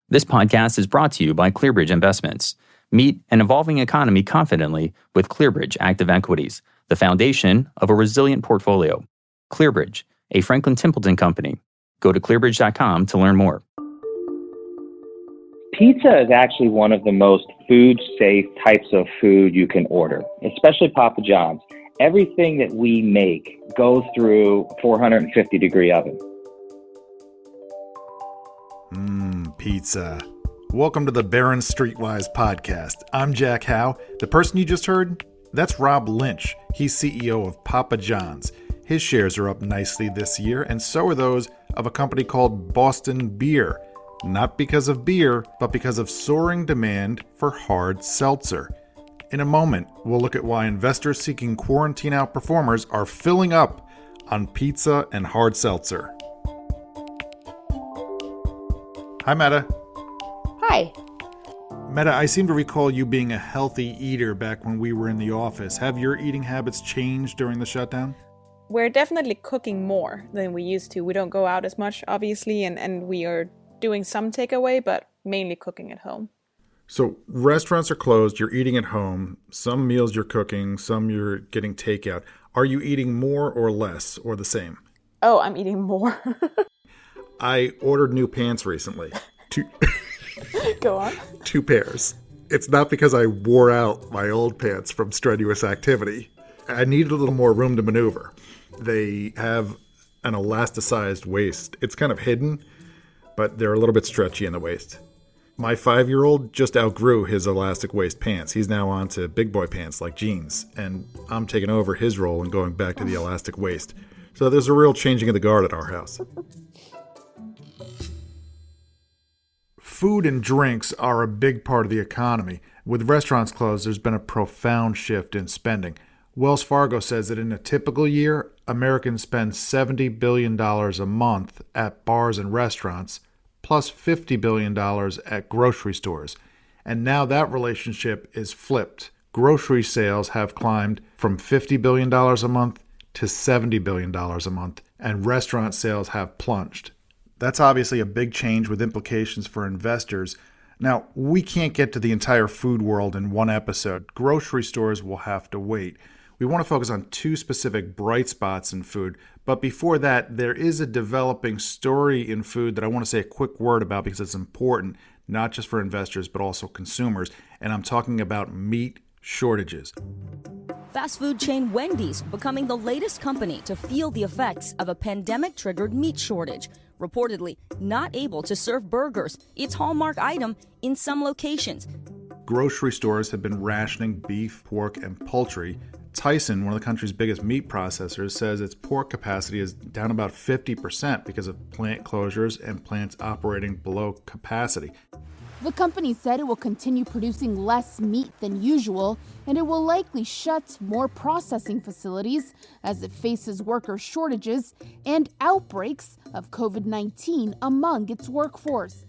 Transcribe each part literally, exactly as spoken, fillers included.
This podcast is brought to you by ClearBridge Investments. Meet an evolving economy confidently with ClearBridge Active Equities, the foundation of a resilient portfolio. ClearBridge, a Franklin Templeton company. Go to clearbridge dot com to learn more. Pizza is actually one of the most food-safe types of food you can order, especially Papa John's. Everything that we make goes through four hundred fifty degree oven. Mmm, pizza. Welcome to the Barron Streetwise podcast. I'm Jack Howe. The person you just heard, that's Rob Lynch. He's C E O of Papa John's. His shares are up nicely this year, and so are those of a company called Boston Beer. Not because of beer, but because of soaring demand for hard seltzer. In a moment, we'll look at why investors seeking quarantine outperformers are filling up on pizza and hard seltzer. Hi, Meta. Hi. Meta, I seem to recall you being a healthy eater back when we were in the office. Have your eating habits changed during the shutdown? We're definitely cooking more than we used to. We don't go out as much, obviously, and, and we are doing some takeaway, but mainly cooking at home. So restaurants are closed, you're eating at home, some meals you're cooking, some you're getting takeout. Are you eating more or less or the same? Oh, I'm eating more. I ordered new pants recently. Two, Go on. Two pairs. It's not because I wore out my old pants from strenuous activity. I needed a little more room to maneuver. They have an elasticized waist. It's kind of hidden, but they're a little bit stretchy in the waist. My five-year-old just outgrew his elastic waist pants. He's now on to big boy pants like jeans, and I'm taking over his role and going back to the elastic waist. So there's a real changing of the guard at our house. Food and drinks are a big part of the economy. With restaurants closed, there's been a profound shift in spending. Wells Fargo says that in a typical year, Americans spend seventy billion dollars a month at bars and restaurants, plus fifty billion dollars at grocery stores. And now that relationship is flipped. Grocery sales have climbed from fifty billion dollars a month to seventy billion dollars a month, and restaurant sales have plunged. That's obviously a big change with implications for investors. Now, we can't get to the entire food world in one episode. Grocery stores will have to wait. We want to focus on two specific bright spots in food. But before that, there is a developing story in food that I want to say a quick word about because it's important, not just for investors, but also consumers. And I'm talking about meat shortages. Fast food chain Wendy's becoming the latest company to feel the effects of a pandemic-triggered meat shortage. Reportedly not able to serve burgers, its hallmark item, in some locations. Grocery stores have been rationing beef, pork, and poultry. Tyson, one of the country's biggest meat processors, says its pork capacity is down about fifty percent because of plant closures and plants operating below capacity. The company said it will continue producing less meat than usual, and it will likely shut more processing facilities as it faces worker shortages and outbreaks of covid nineteen among its workforce.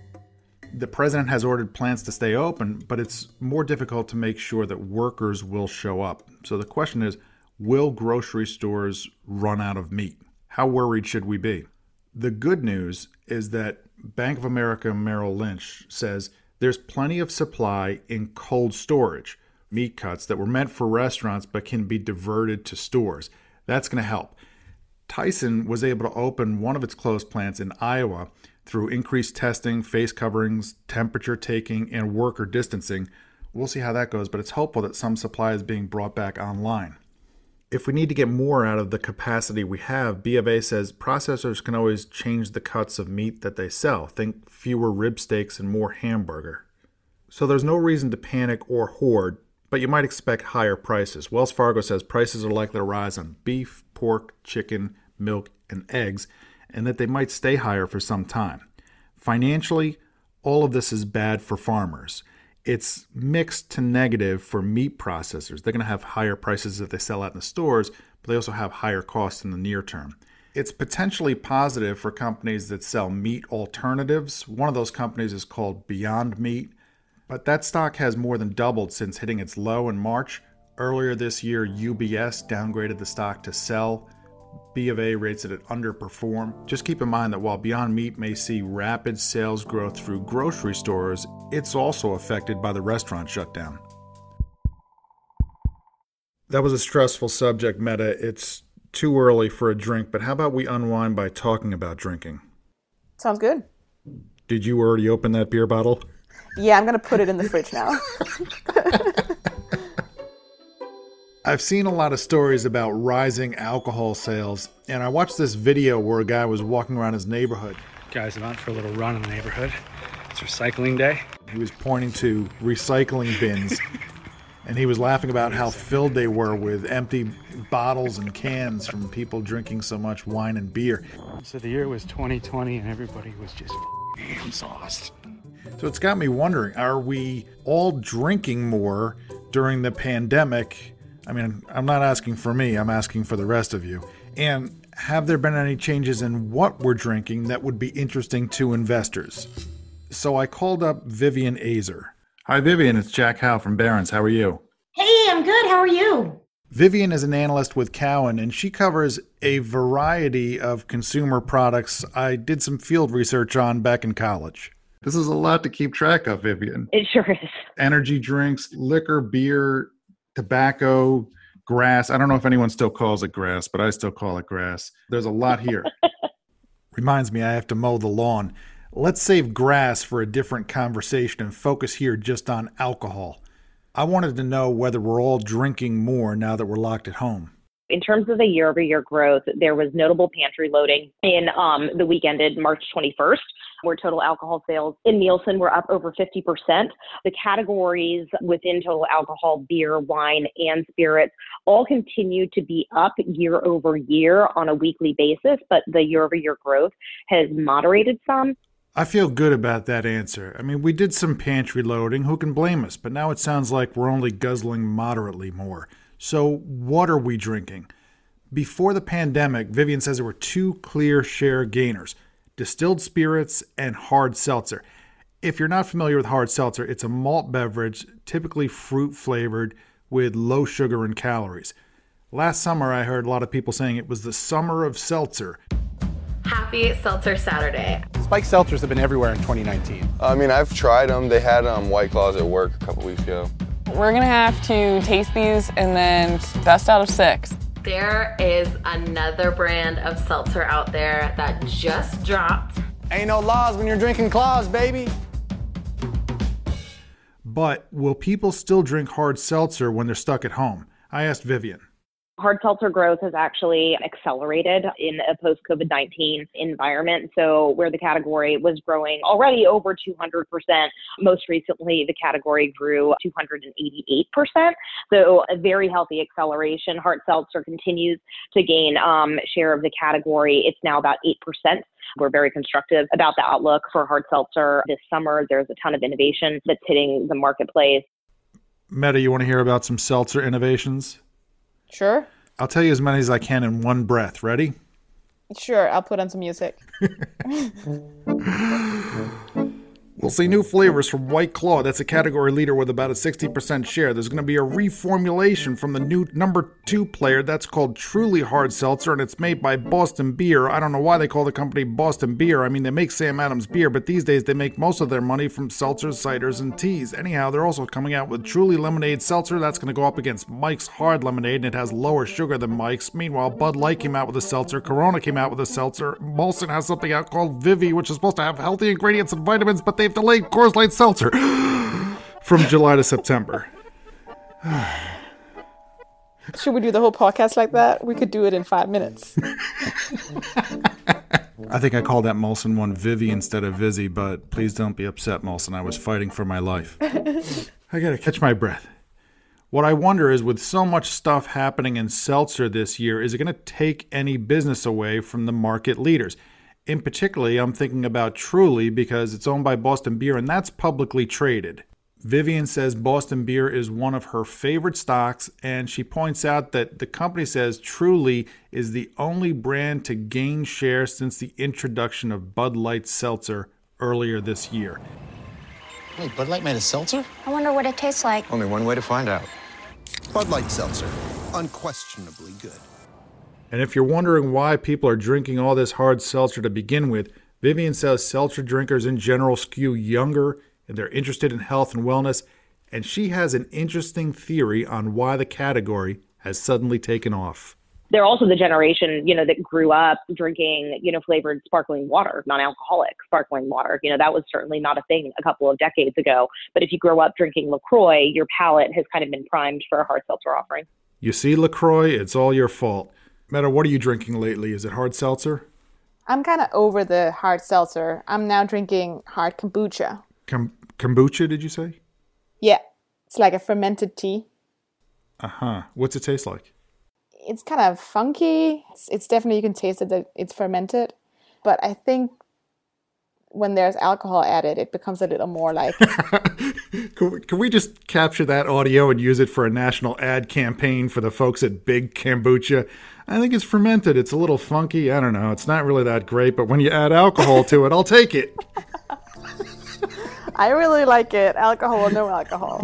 The president has ordered plants to stay open, but it's more difficult to make sure that workers will show up. So the question is, will grocery stores run out of meat? How worried should we be? The good news is that Bank of America Merrill Lynch says there's plenty of supply in cold storage, meat cuts that were meant for restaurants but can be diverted to stores. That's going to help. Tyson was able to open one of its closed plants in Iowa through increased testing, face coverings, temperature taking, and worker distancing. We'll see how that goes, but it's hopeful that some supply is being brought back online. If we need to get more out of the capacity we have, B of A says processors can always change the cuts of meat that they sell. Think fewer rib steaks and more hamburger. So there's no reason to panic or hoard, but you might expect higher prices. Wells Fargo says prices are likely to rise on beef, pork, chicken, milk, and eggs, and that they might stay higher for some time. Financially, all of this is bad for farmers. It's mixed to negative for meat processors. They're going to have higher prices if they sell out in the stores, but they also have higher costs in the near term. It's potentially positive for companies that sell meat alternatives. One of those companies is called Beyond Meat, but that stock has more than doubled since hitting its low in March. Earlier this year, U B S downgraded the stock to sell. B of A rates it at underperform. Just keep in mind that while Beyond Meat may see rapid sales growth through grocery stores, it's also affected by the restaurant shutdown. That was a stressful subject, Meta. It's too early for a drink, but how about we unwind by talking about drinking? Sounds good. Did you already open that beer bottle? Yeah, I'm going to put it in the fridge now. I've seen a lot of stories about rising alcohol sales, and I watched this video where a guy was walking around his neighborhood. Guys, I'm out for a little run in the neighborhood. It's recycling day. He was pointing to recycling bins, and he was laughing about how filled they were with empty bottles and cans from people drinking so much wine and beer. So the year was twenty twenty, and everybody was just sauced. So it's got me wondering, are we all drinking more during the pandemic? I mean, I'm not asking for me, I'm asking for the rest of you. And have there been any changes in what we're drinking that would be interesting to investors? So I called up Vivian Azer. Hi, Vivian. It's Jack Howe from Barron's. How are you? Hey, I'm good. How are you? Vivian is an analyst with Cowen, and she covers a variety of consumer products I did some field research on back in college. This is a lot to keep track of, Vivian. It sure is. Energy drinks, liquor, beer, tobacco, grass. I don't know if anyone still calls it grass, but I still call it grass. There's a lot here. Reminds me I have to mow the lawn. Let's save grass for a different conversation and focus here just on alcohol. I wanted to know whether we're all drinking more now that we're locked at home. In terms of the year-over-year growth, there was notable pantry loading in um, the week ended March twenty-first, where total alcohol sales in Nielsen were up over fifty percent. The categories within total alcohol, beer, wine, and spirits, all continue to be up year over year on a weekly basis, but the year-over-year growth has moderated some. I feel good about that answer. I mean, we did some pantry loading. Who can blame us? But now it sounds like we're only guzzling moderately more. So what are we drinking? Before the pandemic, Vivian says there were two clear share gainers, distilled spirits and hard seltzer. If you're not familiar with hard seltzer, it's a malt beverage, typically fruit flavored with low sugar and calories. Last summer, I heard a lot of people saying it was the summer of seltzer. Happy Seltzer Saturday. Spiked seltzers have been everywhere in twenty nineteen. I mean, I've tried them. They had um, White Claws at work a couple weeks ago. We're going to have to taste these and then best out of six. There is another brand of seltzer out there that just dropped. Ain't no laws when you're drinking claws, baby. But will people still drink hard seltzer when they're stuck at home? I asked Vivian. Hard seltzer growth has actually accelerated in a post-COVID nineteen environment. So where the category was growing already over two hundred percent, most recently the category grew two hundred eighty-eight percent. So a very healthy acceleration. Hard seltzer continues to gain um, share of the category. It's now about eight percent. We're very constructive about the outlook for hard seltzer this summer. There's a ton of innovation that's hitting the marketplace. Meta, you want to hear about some seltzer innovations? Sure. I'll tell you as many as I can in one breath. Ready? Sure, I'll put on some music. We'll see new flavors from White Claw. That's a category leader with about a sixty percent share. There's going to be a reformulation from the new number two player. That's called Truly Hard Seltzer, and it's made by Boston Beer. I don't know why they call the company Boston Beer. I mean, they make Sam Adams beer, but these days they make most of their money from seltzers, ciders, and teas. Anyhow, they're also coming out with Truly Lemonade Seltzer. That's going to go up against Mike's Hard Lemonade, and it has lower sugar than Mike's. Meanwhile, Bud Light came out with a seltzer. Corona came out with a seltzer. Molson has something out called Vivi, which is supposed to have healthy ingredients and vitamins, but they've delayed Coors Light Seltzer from July to September. Should we do the whole podcast like that? We could do it in five minutes. I think I called that Molson one Vivi instead of Vizzy, but please don't be upset, Molson. I was fighting for my life. I gotta catch my breath. What I wonder is, with so much stuff happening in seltzer this year, is it going to take any business away from the market leaders? In particular, I'm thinking about Truly because it's owned by Boston Beer and that's publicly traded. Vivian says Boston Beer is one of her favorite stocks, and she points out that the company says Truly is the only brand to gain share since the introduction of Bud Light Seltzer earlier this year. Wait, Bud Light made a seltzer? I wonder what it tastes like. Only one way to find out. Bud Light Seltzer, unquestionably good. And if you're wondering why people are drinking all this hard seltzer to begin with, Vivian says seltzer drinkers in general skew younger and they're interested in health and wellness. And she has an interesting theory on why the category has suddenly taken off. They're also the generation, you know, that grew up drinking, you know, flavored sparkling water, non-alcoholic sparkling water. You know, that was certainly not a thing a couple of decades ago. But if you grow up drinking LaCroix, your palate has kind of been primed for a hard seltzer offering. You see, LaCroix, it's all your fault. Meta, what are you drinking lately? Is it hard seltzer? I'm kind of over the hard seltzer. I'm now drinking hard kombucha. Com- kombucha, did you say? Yeah, it's like a fermented tea. Uh-huh. What's it taste like? It's kind of funky. It's, it's definitely, you can taste it that it's fermented. But I think when there's alcohol added, it becomes a little more like... can, we, can we just capture that audio and use it for a national ad campaign for the folks at Big Kombucha? I think it's fermented. It's a little funky. I don't know. It's not really that great, but when you add alcohol to it, I'll take it. I really like it. Alcohol or no alcohol.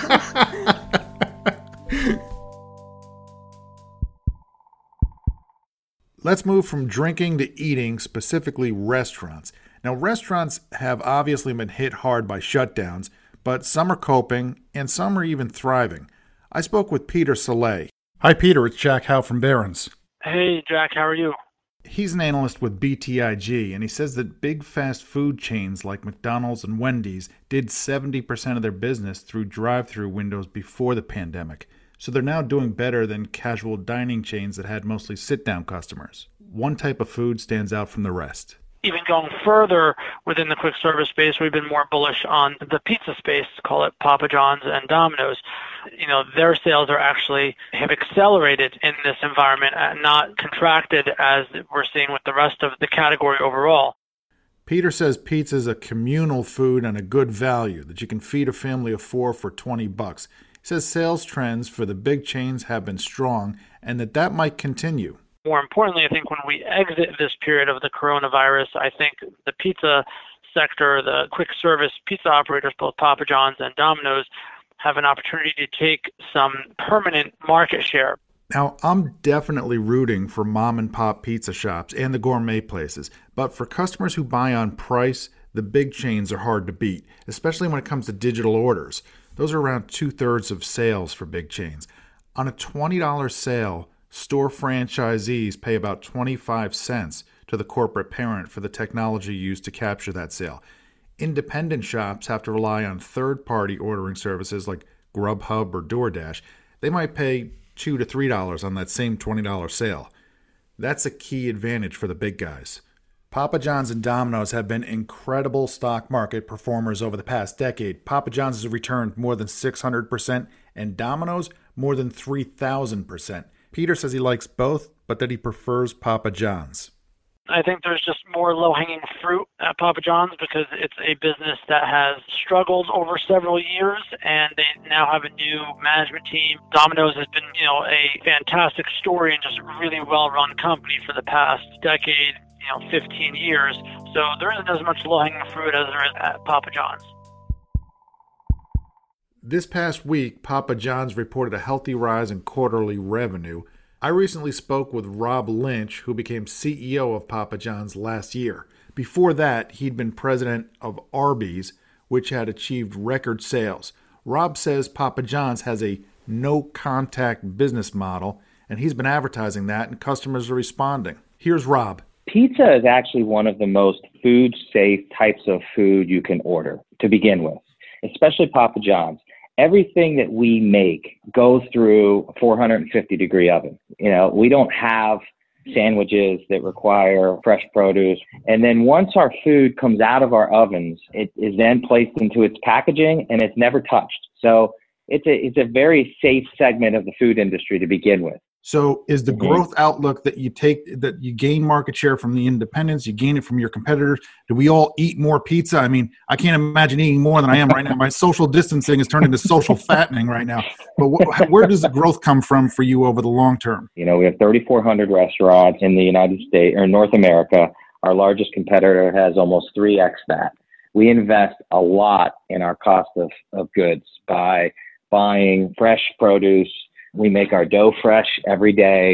Let's move from drinking to eating, specifically restaurants. Now, restaurants have obviously been hit hard by shutdowns, but some are coping and some are even thriving. I spoke with Peter Saleh. Hi, Peter. It's Jack Howe from Barron's. Hey, Jack. How are you? He's an analyst with B T I G, and he says that big fast food chains like McDonald's and Wendy's did seventy percent of their business through drive-through windows before the pandemic. So they're now doing better than casual dining chains that had mostly sit-down customers. One type of food stands out from the rest. Even going further within the quick service space, we've been more bullish on the pizza space, call it Papa John's and Domino's. You know, their sales are actually have accelerated in this environment and not contracted as we're seeing with the rest of the category overall. Peter says pizza is a communal food and a good value that you can feed a family of four for twenty bucks. He says sales trends for the big chains have been strong and that that might continue. More importantly, I think when we exit this period of the coronavirus, I think the pizza sector, the quick service pizza operators, both Papa John's and Domino's, have an opportunity to take some permanent market share. Now, I'm definitely rooting for mom and pop pizza shops and the gourmet places, but for customers who buy on price, the big chains are hard to beat, especially when it comes to digital orders. Those are around two-thirds of sales for big chains. On a twenty dollars sale, store franchisees pay about twenty-five cents to the corporate parent for the technology used to capture that sale. Independent shops have to rely on third-party ordering services like Grubhub or DoorDash. They might pay two to three dollars on that same twenty dollars sale. That's a key advantage for the big guys. Papa John's and Domino's have been incredible stock market performers over the past decade. Papa John's has returned more than six hundred percent and Domino's more than three thousand percent. Peter says he likes both, but that he prefers Papa John's. I think there's just more low-hanging fruit at Papa John's because it's a business that has struggled over several years, and they now have a new management team. Domino's has been, you know, a fantastic story and just a really well-run company for the past decade, you know, fifteen years. So there isn't as much low-hanging fruit as there is at Papa John's. This past week, Papa John's reported a healthy rise in quarterly revenue. I recently spoke with Rob Lynch, who became C E O of Papa John's last year. Before that, he'd been president of Arby's, which had achieved record sales. Rob says Papa John's has a no-contact business model, and he's been advertising that, and customers are responding. Here's Rob. Pizza is actually one of the most food-safe types of food you can order to begin with, especially Papa John's. Everything that we make goes through a four hundred fifty degree oven. You know, we don't have sandwiches that require fresh produce. And then once our food comes out of our ovens, it is then placed into its packaging and it's never touched. So it's a, it's a very safe segment of the food industry to begin with. So is the growth outlook that you take, that you gain market share from the independents, you gain it from your competitors? Do we all eat more pizza? I mean, I can't imagine eating more than I am right now. My social distancing has turned into social fattening right now. But wh- where does the growth come from for you over the long term? You know, we have thirty-four hundred restaurants in the United States or North America. Our largest competitor has almost three x that. We invest a lot in our cost of, of goods by buying fresh produce. We make our dough fresh every day.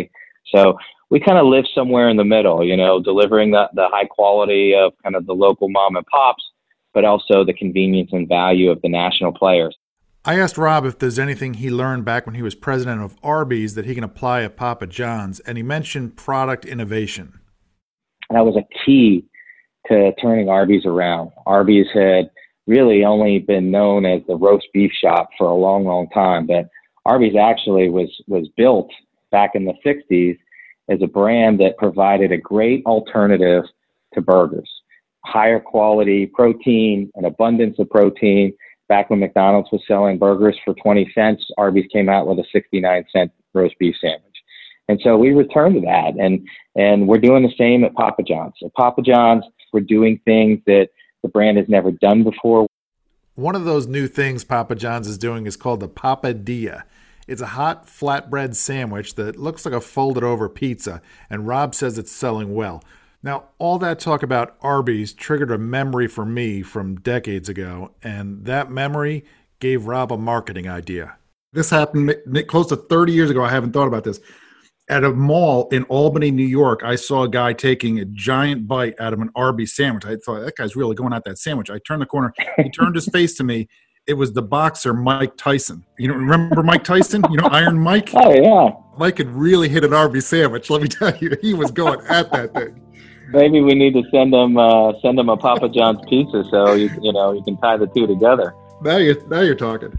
So we kind of live somewhere in the middle, you know, delivering the, the high quality of kind of the local mom and pops, but also the convenience and value of the national players. I asked Rob if there's anything he learned back when he was president of Arby's that he can apply at Papa John's, and he mentioned product innovation. That was a key to turning Arby's around. Arby's had really only been known as the roast beef shop for a long, long time, but Arby's actually was was built back in the sixties as a brand that provided a great alternative to burgers. Higher quality protein, an abundance of protein. Back when McDonald's was selling burgers for twenty cents, Arby's came out with a sixty-nine cent roast beef sandwich. And so we returned to that, and and we're doing the same at Papa John's. At Papa John's, we're doing things that the brand has never done before. One of those new things Papa John's is doing is called the Papadilla. It's a hot flatbread sandwich that looks like a folded over pizza, and Rob says it's selling well. Now, all that talk about Arby's triggered a memory for me from decades ago, and that memory gave Rob a marketing idea. This happened close to thirty years ago. I haven't thought about this. At a mall in Albany, New York, I saw a guy taking a giant bite out of an Arby's sandwich. I thought, that guy's really going at that sandwich. I turned the corner. He turned his face to me. It was the boxer Mike Tyson. You know, remember Mike Tyson? You know, Iron Mike? Oh, yeah. Mike could really hit an Arby's sandwich. Let me tell you, he was going at that thing. Maybe we need to send him uh, send him a Papa John's pizza so you you know you can tie the two together. Now you're now you're talking.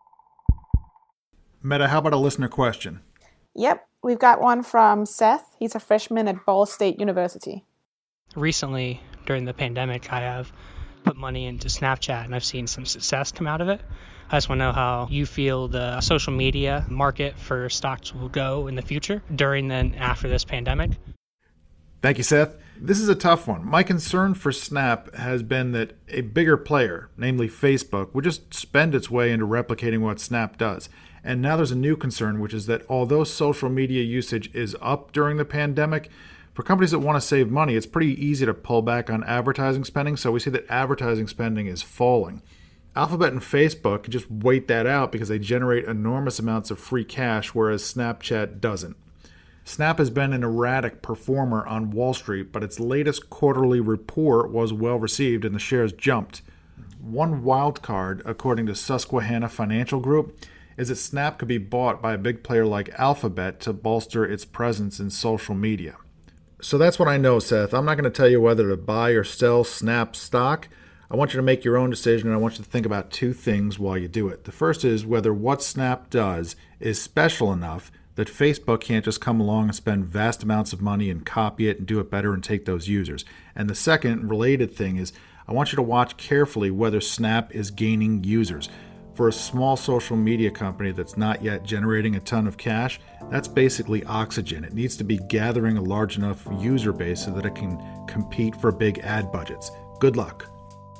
Meta, how about a listener question? Yep, we've got one from Seth. He's a freshman at Ball State University. Recently, during the pandemic, I have put money into Snapchat, and I've seen some success come out of it. I just want to know how you feel the social media market for stocks will go in the future, during and after this pandemic. Thank you, Seth. This is a tough one. My concern for Snap has been that a bigger player, namely Facebook, would just spend its way into replicating what Snap does. And now there's a new concern, which is that although social media usage is up during the pandemic, for companies that want to save money, it's pretty easy to pull back on advertising spending. So we see that advertising spending is falling. Alphabet and Facebook can just wait that out because they generate enormous amounts of free cash, whereas Snapchat doesn't. Snap has been an erratic performer on Wall Street, but its latest quarterly report was well received and the shares jumped. One wild card, according to Susquehanna Financial Group, is that Snap could be bought by a big player like Alphabet to bolster its presence in social media. So that's what I know, Seth. I'm not going to tell you whether to buy or sell Snap stock. I want you to make your own decision, and I want you to think about two things while you do it. The first is whether what Snap does is special enough that Facebook can't just come along and spend vast amounts of money and copy it and do it better and take those users. And the second related thing is I want you to watch carefully whether Snap is gaining users. For a small social media company that's not yet generating a ton of cash, that's basically oxygen. It needs to be gathering a large enough user base so that it can compete for big ad budgets. Good luck.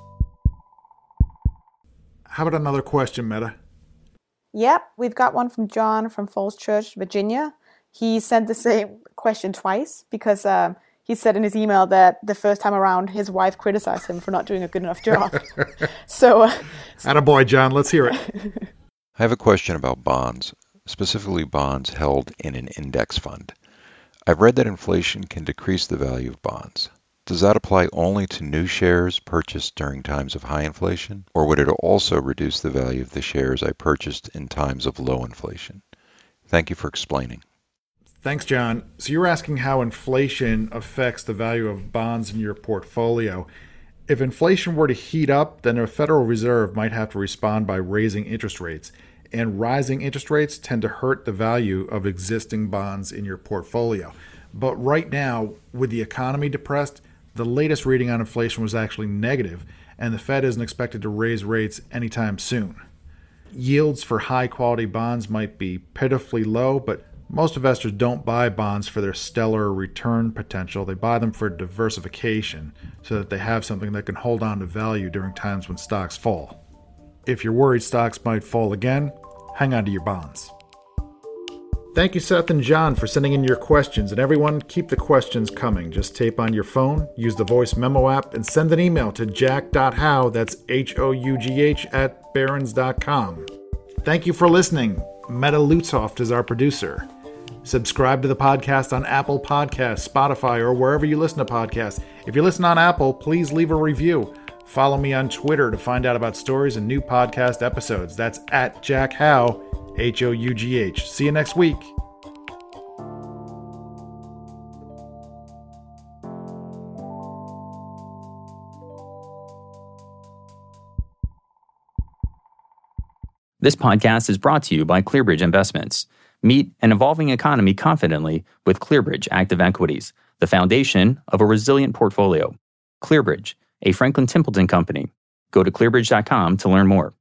How about another question, Meta? Yep, we've got one from John from Falls Church, Virginia. He sent the same question twice because um, he said in his email that the first time around his wife criticized him for not doing a good enough job. so, uh, Attaboy, John. Let's hear it. I have a question about bonds, specifically bonds held in an index fund. I've read that inflation can decrease the value of bonds. Does that apply only to new shares purchased during times of high inflation, or would it also reduce the value of the shares I purchased in times of low inflation? Thank you for explaining. Thanks, John. So you're asking how inflation affects the value of bonds in your portfolio. If inflation were to heat up, then the Federal Reserve might have to respond by raising interest rates. And rising interest rates tend to hurt the value of existing bonds in your portfolio. But right now, with the economy depressed, the latest reading on inflation was actually negative, and the Fed isn't expected to raise rates anytime soon. Yields for high-quality bonds might be pitifully low, but most investors don't buy bonds for their stellar return potential. They buy them for diversification so that they have something that can hold on to value during times when stocks fall. If you're worried stocks might fall again, hang on to your bonds. Thank you, Seth and John, for sending in your questions. And everyone, keep the questions coming. Just tape on your phone, use the voice memo app, and send an email to jack dot how, that's H O U G H, at barons dot com. Thank you for listening. Meta Lutzoft is our producer. Subscribe to the podcast on Apple Podcasts, Spotify, or wherever you listen to podcasts. If you listen on Apple, please leave a review. Follow me on Twitter to find out about stories and new podcast episodes. That's at Jack Hough, H O U G H. See you next week. This podcast is brought to you by ClearBridge Investments. Meet an evolving economy confidently with ClearBridge Active Equities, the foundation of a resilient portfolio. ClearBridge, a Franklin Templeton company. Go to clearbridge dot com to learn more.